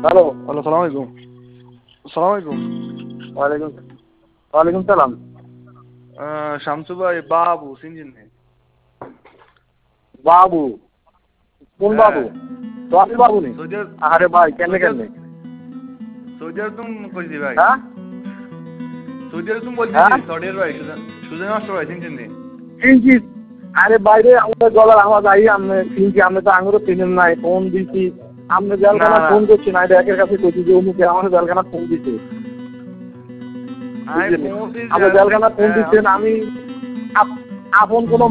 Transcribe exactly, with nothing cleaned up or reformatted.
Hello hello, সালাম আলাইকুম। সালাম আলাইকুম। ওয়ালাইকুম ওয়ালাইকুম সালাম। শামসু ভাই, বাবু চিনছেন নি? বাবু? কোন বাবু? সোহাগ বাবু নি? সৌদি আরব- আরে ভাই কেমনে সৌদি আরব- কেমনে? সৌদি আরব তুমি কইছি ভাই। হ্যাঁ সৌদি আরব তুমি বলছি হ্যাঁ সৌদি আরব ভাই, সুজন মাস্টার ভাই চিনছেন নি? চিনছি। আরে বাইরে আমাদের গলার আওয়াজ আই আপনি চিনছি, আপনি তো আঙুরও চিনেন নাই, ফোন দিছি আপনি জেলখানা না, ফোন করছি না, এটা একের কাছে কইছি যে অমুকে আমার জেলখানা ফোন দিছে। আমি বুঝলেন? পৌঁছে আপনি জেলখানা ফোন দিচ্ছেন, আমি আপ- আপন কোনো